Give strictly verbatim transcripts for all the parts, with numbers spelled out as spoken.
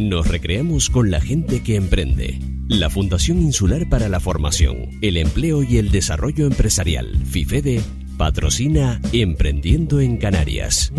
Nos recreamos con la gente que emprende. La Fundación Insular para la Formación, el Empleo y el Desarrollo Empresarial, FIFEDE, patrocina Emprendiendo en Canarias.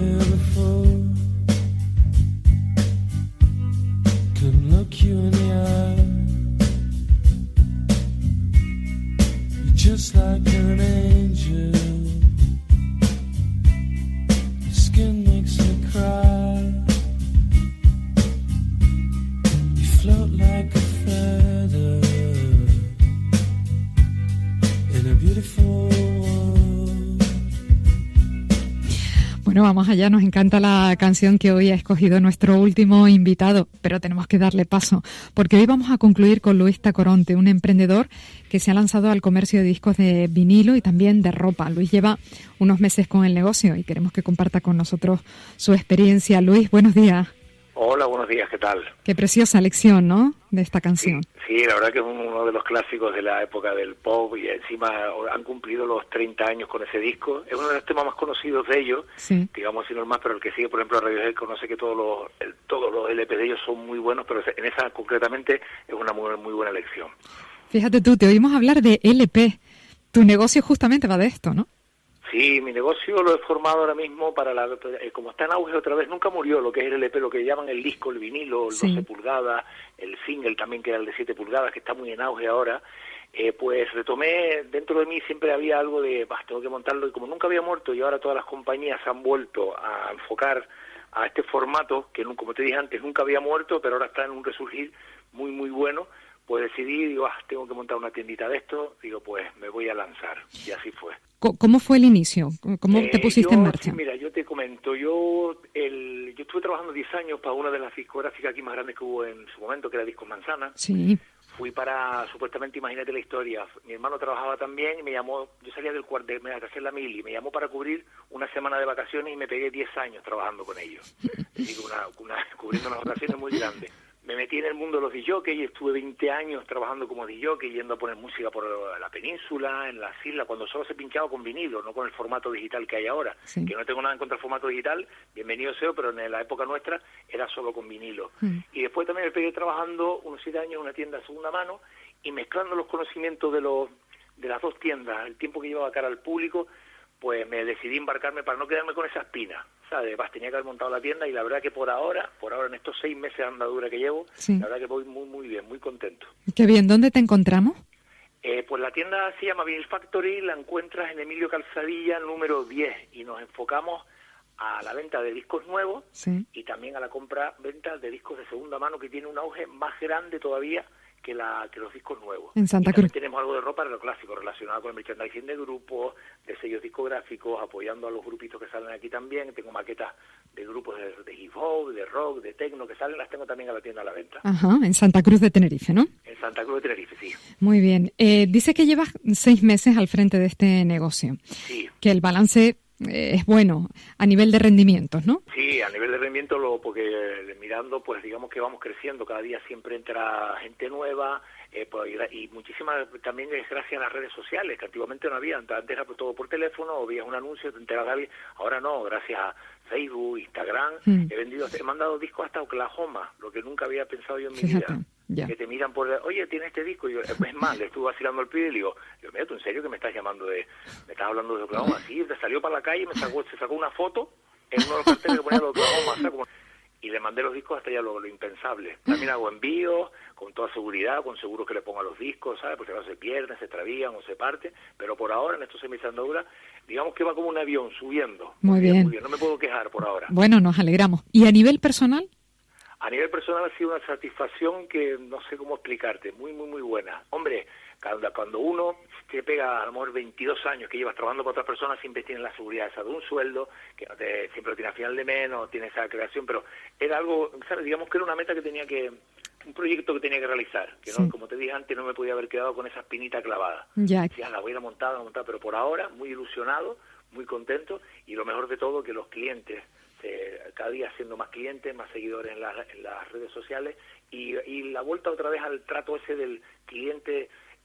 Bueno, vamos allá, nos encanta la canción que hoy ha escogido nuestro último invitado, pero tenemos que darle paso, porque hoy vamos a concluir con Luis Tacoronte, un emprendedor que se ha lanzado al comercio de discos de vinilo y también de ropa. Luis lleva unos meses con el negocio y queremos que comparta con nosotros su experiencia. Luis, buenos días. Hola, buenos días, ¿qué tal? Qué preciosa lección, ¿no?, de esta canción. Sí, sí, la verdad que es uno de los clásicos de la época del pop y encima han cumplido los treinta años con ese disco. Es uno de los temas más conocidos de ellos, sí. digamos si no el más, pero el que sigue, por ejemplo, a Radiohead conoce que todos los el, todos los L P de ellos son muy buenos, pero en esa concretamente es una muy, muy buena lección. Fíjate tú, te oímos hablar de L P. Tu negocio justamente va de esto, ¿no? Sí, mi negocio lo he formado ahora mismo para la, eh, como está en auge otra vez, nunca murió lo que es el L P, lo que llaman el disco, el vinilo, el sí. doce pulgadas, el single también que era el de siete pulgadas, que está muy en auge ahora, eh, pues retomé, dentro de mí siempre había algo de, bah, tengo que montarlo, y como nunca había muerto y ahora todas las compañías han vuelto a enfocar a este formato, que como te dije antes, nunca había muerto, pero ahora está en un resurgir muy, muy bueno, pues decidí, digo, ah, tengo que montar una tiendita de esto, digo, pues me voy a lanzar, y así fue. ¿Cómo fue el inicio? ¿Cómo eh, te pusiste yo, en marcha? Sí, mira, yo te comento, yo el, yo estuve trabajando diez años para una de las discográficas aquí más grandes que hubo en su momento, que era Discos Manzana. Sí. Fui para, supuestamente, imagínate la historia, mi hermano trabajaba también y me llamó, yo salía del cuartel, me hacer la mili, me llamó para cubrir una semana de vacaciones y me pegué diez años trabajando con ellos. Es decir, una, una, cubriendo unas vacaciones muy grandes. Me metí en el mundo de los disc jockeys y estuve veinte años trabajando como disc jockey, yendo a poner música por la península, en las islas, cuando solo se pinchaba con vinilo, no con el formato digital que hay ahora. Sí. Que no tengo nada en contra del formato digital, bienvenido sea, pero en la época nuestra era solo con vinilo. Mm. Y después también me pegué trabajando unos siete años en una tienda de segunda mano y mezclando los conocimientos de los de las dos tiendas, el tiempo que llevaba cara al público, pues me decidí embarcarme para no quedarme con esa espina, ¿sabes? Pues tenía que haber montado la tienda y la verdad que por ahora, por ahora en estos seis meses de andadura que llevo, sí. la verdad que voy muy, muy bien, muy contento. Qué bien, ¿dónde te encontramos? Eh, pues la tienda se llama Vinyl Factory, la encuentras en Emilio Calzadilla, número diez, y nos enfocamos a la venta de discos nuevos sí. y también a la compra-venta de discos de segunda mano, que tiene un auge más grande todavía que la que los discos nuevos. En Santa y también Cruz tenemos algo de ropa de lo clásico, relacionado con el merchandising de grupos, de sellos discográficos, apoyando a los grupitos que salen aquí también. Tengo maquetas de grupos de, de hip hop, de rock, de techno que salen, las tengo también a la tienda a la venta. Ajá, en Santa Cruz de Tenerife, ¿no? En Santa Cruz de Tenerife, sí. Muy bien. Eh, dice que llevas seis meses al frente de este negocio. Sí. Que el balance eh, es bueno a nivel de rendimientos, ¿no? Sí, a nivel de rendimiento, lo, porque eh, mirando, pues digamos que vamos creciendo, cada día siempre entra gente nueva, eh, pues, y muchísimas también es gracias a las redes sociales, que antiguamente no había, antes era todo por teléfono, o veías un anuncio, te enteras de alguien, ahora no, gracias a Facebook, Instagram, mm. he vendido, he mandado discos hasta Oklahoma, lo que nunca había pensado yo en mi Fíjate. vida. Ya. Que te miran por, oye, ¿tienes este disco? Y yo, es más, le estuve vacilando al pibe y le digo, yo, mira, ¿tú en serio que me estás llamando de, me estás hablando de Oklahoma? Sí, te salió para la calle y me sacó, se sacó una foto en uno de los carteles que ponía de Oklahoma, ¿sabes? Como, y le mandé los discos hasta ya lo, lo impensable. También hago envíos, con toda seguridad, con seguros que le pongo a los discos, ¿sabes? Porque si no se pierden, se extravían o se parten, pero por ahora, en estos seis meses de andadura, digamos que va como un avión subiendo. Muy, muy bien. bien. Muy bien, no me puedo quejar por ahora. Bueno, nos alegramos. ¿Y a nivel personal? A nivel personal ha sido una satisfacción que no sé cómo explicarte, muy, muy, muy buena. Hombre, cuando, cuando uno te pega a lo mejor veintidós años que llevas trabajando para otras personas, siempre tienes la seguridad esa de un sueldo, que no te, siempre lo tienes al final de menos, tienes esa creación, pero era algo, ¿sabes? Digamos que era una meta que tenía que, un proyecto que tenía que realizar, que no, sí. como te dije antes, no me podía haber quedado con esa espinita clavada. Ya. Decía, la voy a ir a montar, a montar, pero por ahora muy ilusionado, muy contento, y lo mejor de todo, que los clientes, Eh, cada día siendo más clientes, más seguidores en, la, en las redes sociales y, y la vuelta otra vez al trato ese del cliente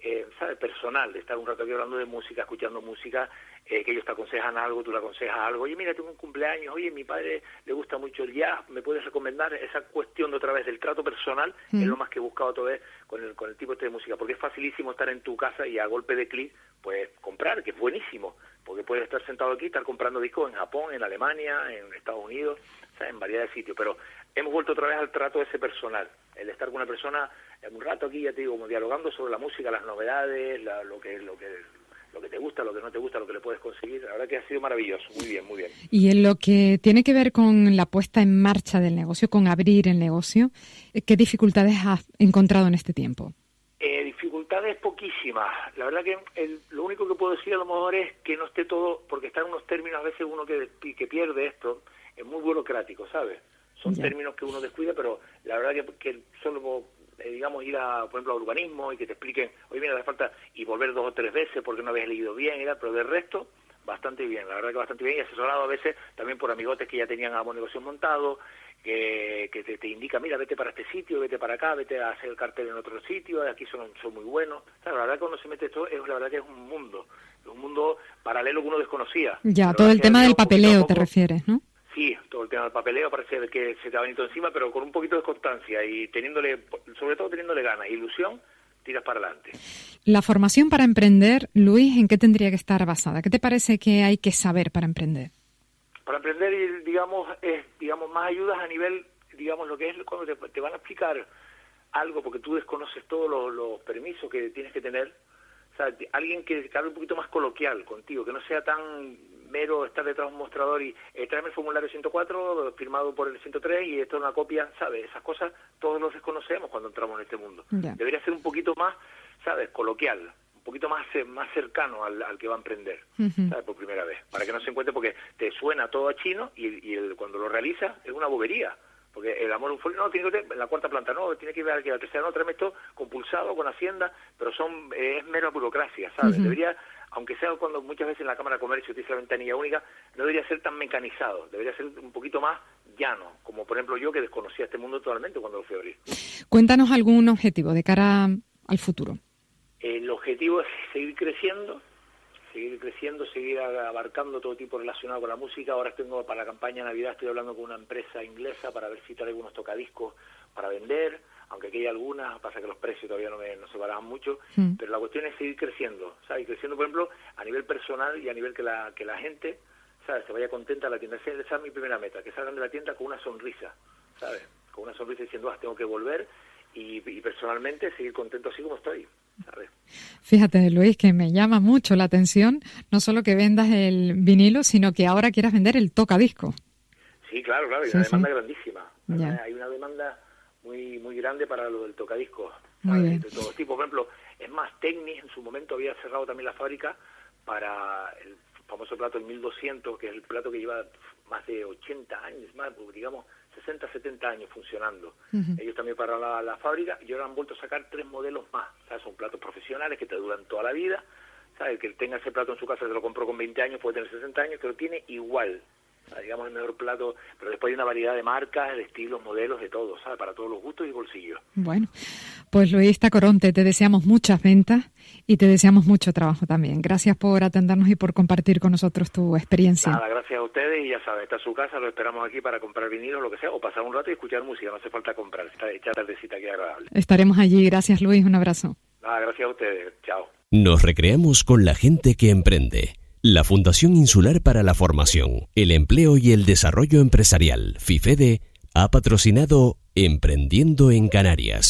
eh, ¿sabes? Personal, de estar un rato aquí hablando de música, escuchando música, eh, que ellos te aconsejan algo, tú le aconsejas algo, oye, mira, tengo un cumpleaños, oye, mi padre le gusta mucho el jazz, ¿me puedes recomendar? Esa cuestión de otra vez del trato personal mm. es lo más que he buscado otra vez con el, con el tipo este de música, porque es facilísimo estar en tu casa y a golpe de clic, pues comprar, que es buenísimo, porque puedes estar sentado aquí, estar comprando discos en Japón, en Alemania, en Estados Unidos, o sea, en variedad de sitios, pero hemos vuelto otra vez al trato ese personal, el estar con una persona un rato aquí, ya te digo, como dialogando sobre la música, las novedades, la, lo que lo que lo que te gusta, lo que no te gusta, lo que le puedes conseguir. La verdad que ha sido maravilloso, muy bien, muy bien. Y en lo que tiene que ver con la puesta en marcha del negocio, con abrir el negocio, ¿qué dificultades has encontrado en este tiempo? Eh, dificultades poquísimas. La verdad que el, lo único que puedo decir a lo mejor es que no esté todo, porque están unos términos a veces uno que, que pierde esto, es muy burocrático, ¿sabes? Son ya. términos que uno descuida, pero la verdad que, que solo... digamos, ir a, por ejemplo, a urbanismo y que te expliquen, oye, mira, hace falta, y volver dos o tres veces porque no habías leído bien, y tal, pero del resto, bastante bien, la verdad que bastante bien, y asesorado a veces también por amigotes que ya tenían ambos negocios montados, que, que te, te indica, mira, vete para este sitio, vete para acá, vete a hacer el cartel en otro sitio, aquí son, son muy buenos. O sea, la verdad que cuando se mete esto, es la verdad que es un mundo, es un mundo paralelo que uno desconocía. Ya, todo el tema del papeleo te refieres, ¿no? Sí, todo el tema del papeleo parece que se te ha venido encima, pero con un poquito de constancia y teniéndole, sobre todo teniéndole ganas, ilusión, tiras para adelante. La formación para emprender, Luis, ¿en qué tendría que estar basada? ¿Qué te parece que hay que saber para emprender? Para emprender, digamos, es, digamos, más ayudas a nivel, digamos, lo que es cuando te, te van a explicar algo, porque tú desconoces todos los, los permisos que tienes que tener. O sea, alguien que hable un poquito más coloquial contigo, que no sea tan mero estar detrás de un mostrador y eh, tráeme el formulario ciento cuatro firmado por el ciento tres y esto es una copia, ¿sabes? Esas cosas todos los desconocemos cuando entramos en este mundo. Yeah. Debería ser un poquito más, ¿sabes? Coloquial, un poquito más más cercano al, al que va a emprender, uh-huh. ¿sabes? Por primera vez, para que no se encuentre, porque te suena todo a chino y, y el, cuando lo realiza es una bobería. Porque el amor un folio, no, tiene que ir en la cuarta planta, no, tiene que ir aquí a la tercera, no, tráeme esto compulsado con Hacienda, pero son eh, es mera burocracia, ¿sabes? Uh-huh. Debería, aunque sea cuando muchas veces en la Cámara de Comercio utiliza la ventanilla única, no debería ser tan mecanizado, debería ser un poquito más llano, como por ejemplo yo que desconocía este mundo totalmente cuando lo fui a abrir. Cuéntanos algún objetivo de cara al futuro. El objetivo es seguir creciendo, seguir creciendo, seguir abarcando todo tipo relacionado con la música. Ahora tengo para la campaña de Navidad, estoy hablando con una empresa inglesa para ver si traigo algunos tocadiscos para vender, aunque aquí hay algunas, pasa que los precios todavía no, me, no se barajan mucho, mm. pero la cuestión es seguir creciendo, ¿sabes? Creciendo, por ejemplo, a nivel personal y a nivel que la que la gente, ¿sabes?, se vaya contenta a la tienda. Esa es mi primera meta, que salgan de la tienda con una sonrisa, ¿sabes? Con una sonrisa diciendo, ah, tengo que volver y, y personalmente seguir contento así como estoy. ¿Sabes? Fíjate, Luis, que me llama mucho la atención no solo que vendas el vinilo, sino que ahora quieras vender el tocadisco. Sí, claro, claro, hay sí, una demanda sí. grandísima. Ya. Hay una demanda muy muy grande para lo del tocadisco, ¿sabes? De todo tipo. Por ejemplo, es más, Technics en su momento había cerrado también la fábrica para el famoso plato el mil doscientos, que es el plato que lleva más de ochenta años, más, digamos, sesenta, setenta años funcionando. Uh-huh. Ellos también pararon la, la fábrica y ahora han vuelto a sacar tres modelos más. ¿Sabes? Son platos profesionales que te duran toda la vida. ¿Sabes? El que tenga ese plato en su casa, se lo compró con veinte años, puede tener sesenta años, que lo tiene igual. ¿Sabes? Digamos, el mejor plato, pero después hay una variedad de marcas, de estilos, modelos, de todo, ¿sabes? Para todos los gustos y bolsillos. Bueno, pues Luis Tacoronte, te deseamos muchas ventas y te deseamos mucho trabajo también. Gracias por atendernos y por compartir con nosotros tu experiencia. Nada, gracias a ustedes y ya sabes, está en su casa, lo esperamos aquí para comprar vinilo, lo que sea, o pasar un rato y escuchar música, no hace falta comprar, está hecha tardecita aquí agradable. Estaremos allí, gracias Luis, un abrazo. Nada, gracias a ustedes, chao. Nos recreamos con la gente que emprende. La Fundación Insular para la Formación, el Empleo y el Desarrollo Empresarial, FIFEDE, ha patrocinado Emprendiendo en Canarias.